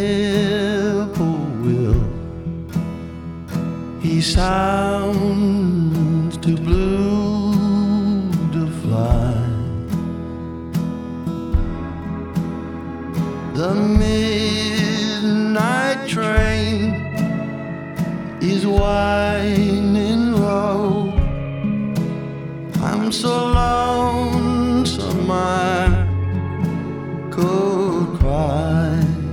whippoorwill. He sounds too blue to fly. The midnight train is winding low. I'm so lonesome I could cry.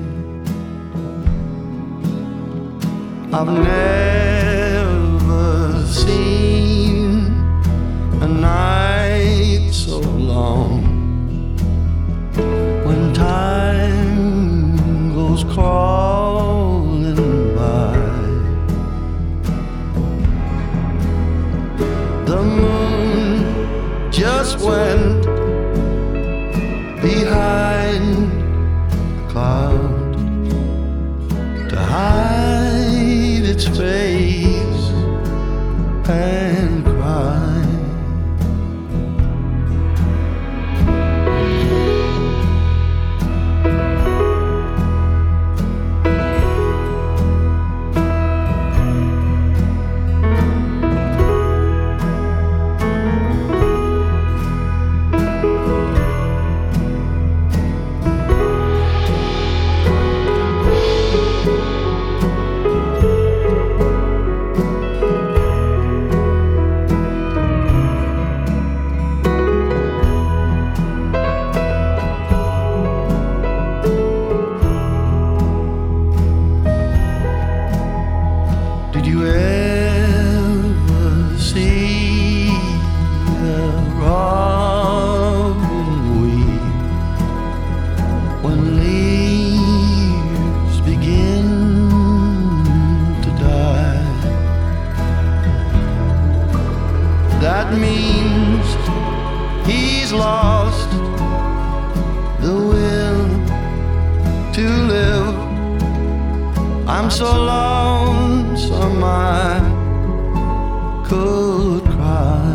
I've never seen a night so long. When time goes crawling by, the moon just went behind the cloud to hide its face and cry. Did you ever see a robin weep when leaves begin to die? That means he's lost the will to live. I'm so lonesome I could cry.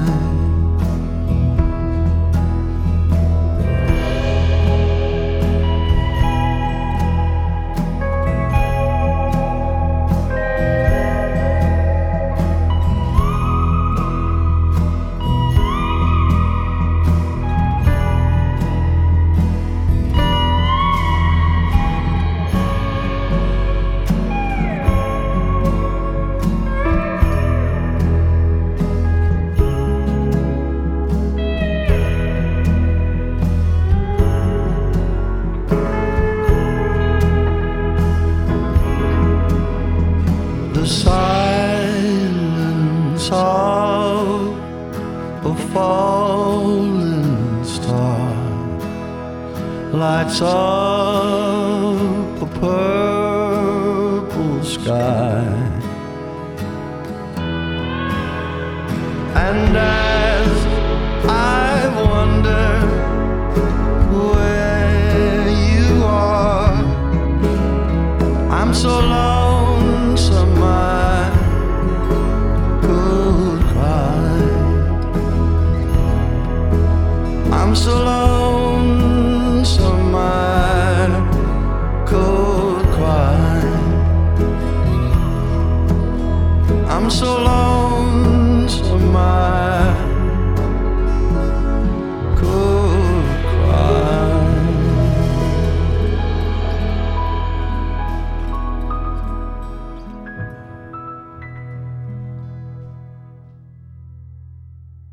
The silence of a falling star lights up a purple sky, and as I wonder where you are, I'm so lonesome I could cry. I'm so lonesome